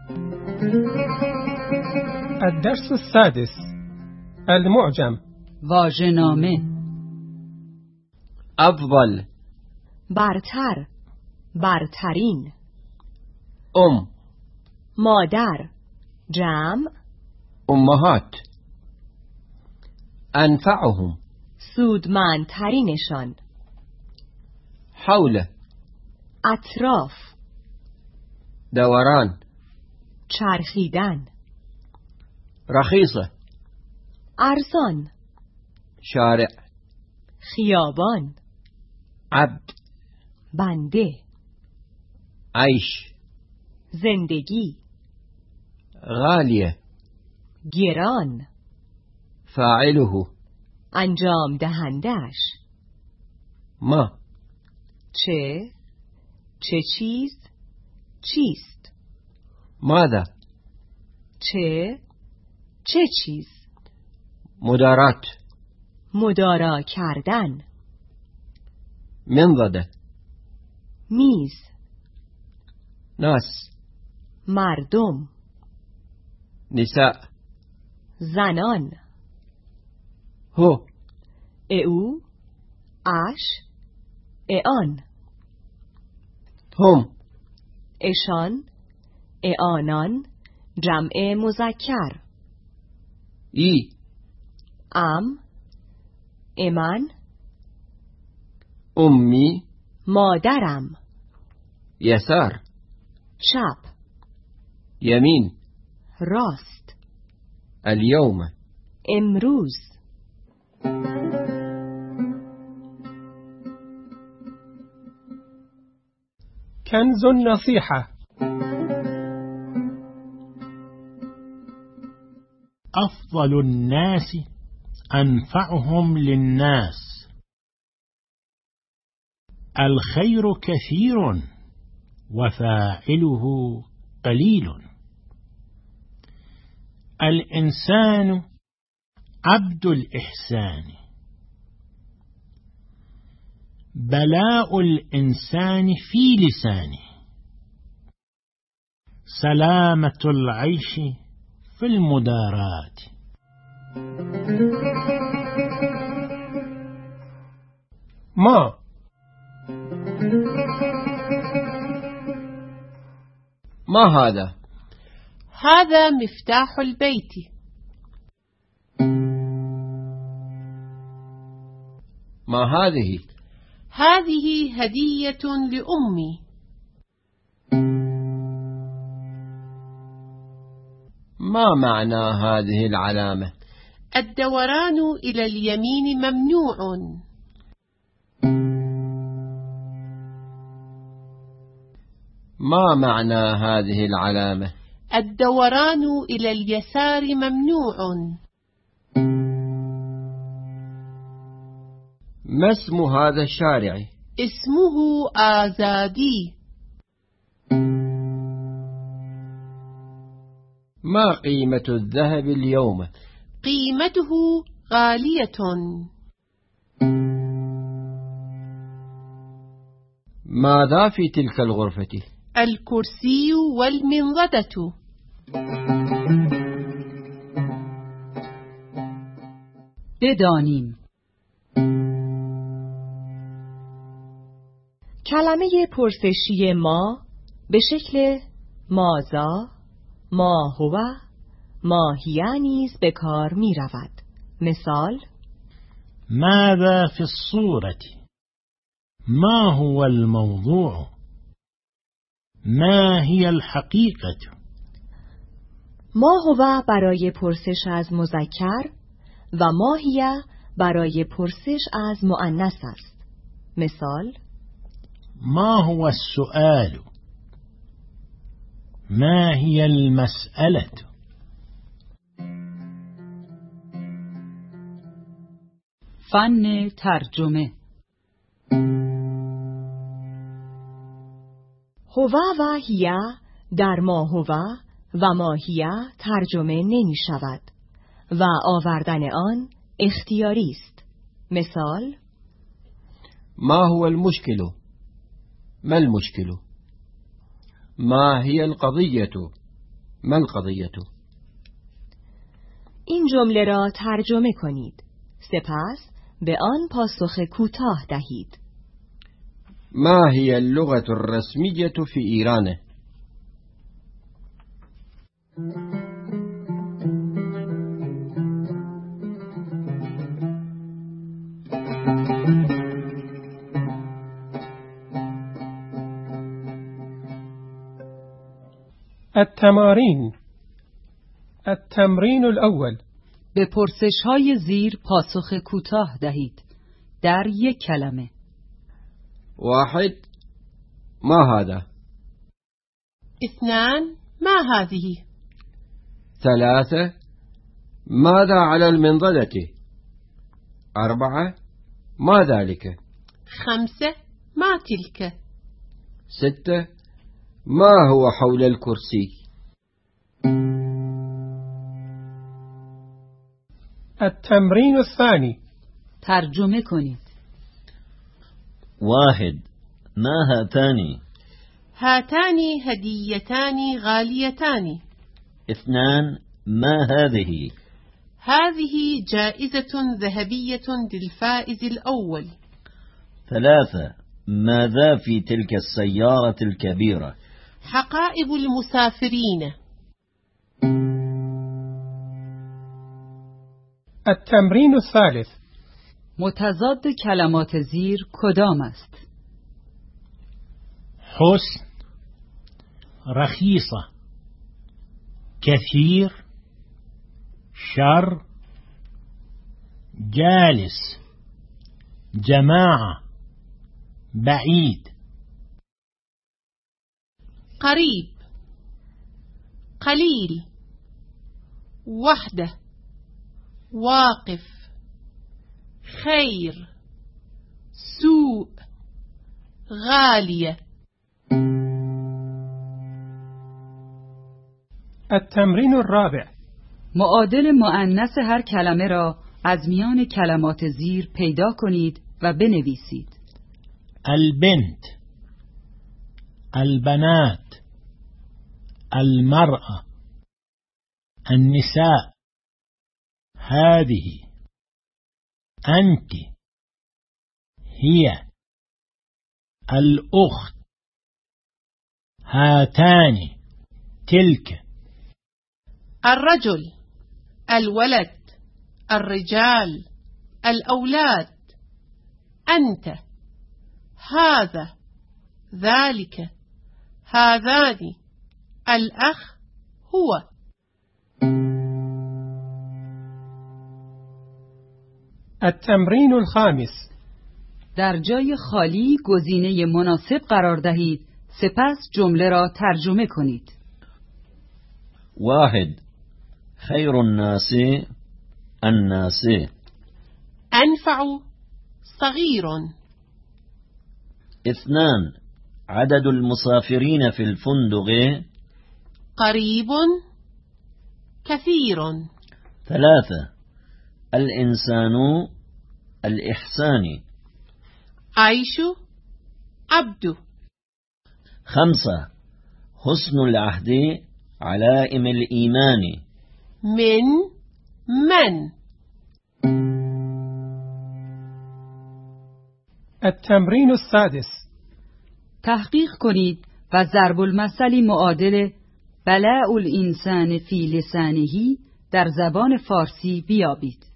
الدرس السادس. المعجم. واژه‌نامه. أفضل. برتر، برترین. مادر، جمع أمهات. أنفعهم. سودمندترینشان. حول. اطراف. دوران. چرخیدن. رخيصة. ارزان. شارع. خیابان. عبد. بنده. عيش. زندگی. غالية. گران. فاعله. انجام دهندش. ما. چه چیز، چیست. ماذا. چه چیز. مدارات. مدارا کردن. منضدة. میز. ناس. مردم. نساء. زنان. هو. او. اش. آن. هم. اشان. آنان. جمع مذکر. ای. من. أمي. مادرم. يسار. چپ. يمين. راست. اليوم. امروز. كنز النصيحة. أفضل الناس أنفعهم للناس. الخير كثير وفاعله قليل. الإنسان عبد الإحسان. بلاء الإنسان في لسانه. سلامة العيش في المدارات. ما هذا؟ هذا مفتاح البيت. ما هذه؟ هذه هدية لأمي. ما معنى هذه العلامة؟ الدوران إلى اليمين ممنوع. ما معنى هذه العلامة؟ الدوران إلى اليسار ممنوع. ما اسم هذا الشارع؟ اسمه آزادي. ما قيمة الذهب اليوم؟ قيمته غالية. ماذا في تلك الغرفة؟ الكرسي والمنضدة. بدانیم. کلمه پرسشی ما به شکل مازا، ما هو، ما هی نیز به کار می رود. مثال: ماذا في الصورة؟ ما هو الموضوع؟ ما هي الحقيقة؟ ما هو برای پرسش از مذکر و ما هی برای پرسش از مؤنث است. مثال: ما هو السؤال؟ ما هي المسألة؟ فن ترجمه. هو و هی در ما هو و ما هی ترجمه نمی شود و آوردن آن اختیاری است. مثال: ما هو المشكل؟ ما المشكل؟ ما هي القضية؟ ما القضية؟ این جمله را ترجمه کنید. سپس به آن پاسخ کوتاه دهید. ما هي اللغة الرسمية في إيران؟ التمارين. التمرين الأول. به پرسش‌های زیر پاسخ کوتاه دهید. در یک کلمه. 1. ما هذا؟ 2. ما هذه؟ 3. ماذا على المنضدة؟ 4. ما ذلك؟ 5. ما تلك؟ 6. ما هو حول الكرسي؟ التمرين الثاني. ترجمه کنید. 1. ما هاتان؟ هاتان هديتان غاليتان. 2. ما هذه؟ هذه جائزة ذهبية للفائز الأول. 3. ماذا في تلك السيارة الكبيرة؟ حقائب المسافرين. التمرين الثالث. متضاد کلمات زیر کدام است؟ حسن، رخيصة، كثير، شر، جالس، جماعة، بعيد. قريب، قليل، وحده، واقف، خير، سوء، غالية. التمرين الرابع. معادل مؤنث هر کلمه را از میان کلمات زیر پیدا کنید و بنویسید. البنت، البنات، المرأة، النساء، هذه، أنت، هي، الأخت، هاتان، تلك. الرجل، الولد، الرجال، الأولاد، أنت، هذا، ذلك، هذان، الأخ، هو. التمرين الخامس. در جای خالی گزینه مناسب قرار دهید، سپس جمله را ترجمه کنید. 1. خير الناس الناس. أنفع، صغير. 2. عدد المسافرين في الفندق قريب، كثير. 3. الإنسان الإحسان. عيش، عبد. 5. حسن العهد علائم الإيمان. من. التمرين السادس. تحقیق کنید و ضرب المثلی معادل بلاء الانسان فی لسانه در زبان فارسی بیابید.